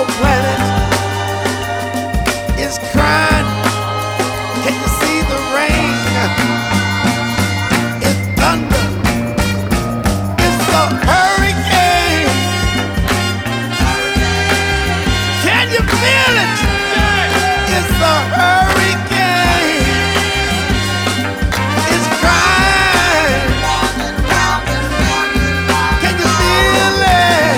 whole planet is crying. Can you see the rain? It's thunder. It's a hurricane. Can you feel it? It's a hurricane. It's crying. Can you feel it?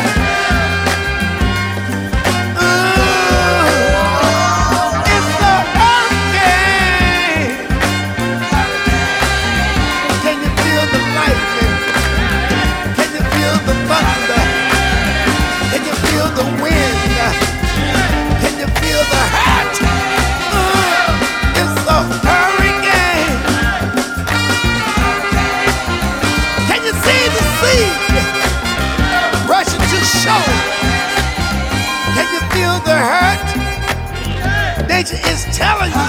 It's a hurricane. Can you feel the lightning? Can you feel the thunder? Can you feel the wind? Can you feel the hurt? It's a hurricane. Can you see the sea rushing to shore? Can you feel the hurt? Nature is telling you